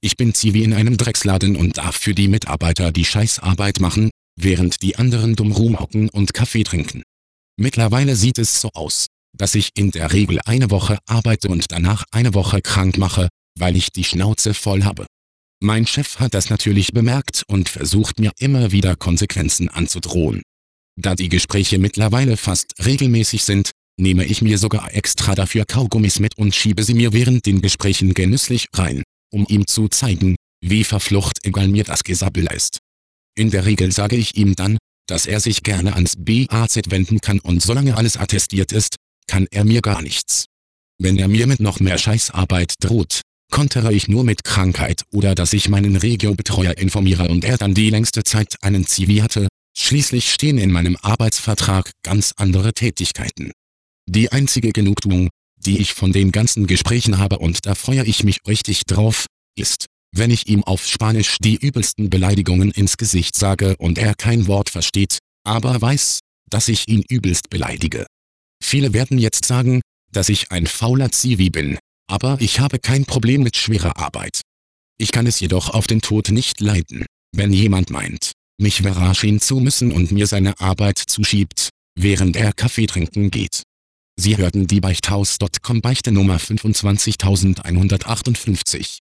Ich bin Zivi in einem Drecksladen und darf für die Mitarbeiter die Scheißarbeit machen, während die anderen dumm rumhocken und Kaffee trinken. Mittlerweile sieht es so aus, dass ich in der Regel eine Woche arbeite und danach eine Woche krank mache, weil ich die Schnauze voll habe. Mein Chef hat das natürlich bemerkt und versucht mir immer wieder Konsequenzen anzudrohen. Da die Gespräche mittlerweile fast regelmäßig sind, nehme ich mir sogar extra dafür Kaugummis mit und schiebe sie mir während den Gesprächen genüsslich rein, um ihm zu zeigen, wie verflucht egal mir das Gesabbel ist. In der Regel sage ich ihm dann, dass er sich gerne ans BAZ wenden kann und solange alles attestiert ist, kann er mir gar nichts. Wenn er mir mit noch mehr Scheißarbeit droht, kontere ich nur mit Krankheit oder dass ich meinen Regio-Betreuer informiere und er dann die längste Zeit einen Zivi hatte. Schließlich stehen in meinem Arbeitsvertrag ganz andere Tätigkeiten. Die einzige Genugtuung, die ich von den ganzen Gesprächen habe und da freue ich mich richtig drauf, ist, wenn ich ihm auf Spanisch die übelsten Beleidigungen ins Gesicht sage und er kein Wort versteht, aber weiß, dass ich ihn übelst beleidige. Viele werden jetzt sagen, dass ich ein fauler Zivi bin, aber ich habe kein Problem mit schwerer Arbeit. Ich kann es jedoch auf den Tod nicht leiden, wenn jemand meint, mich verarschen zu müssen und mir seine Arbeit zuschiebt, während er Kaffee trinken geht. Sie hörten die Beichthaus.com Beichte Nummer 25158.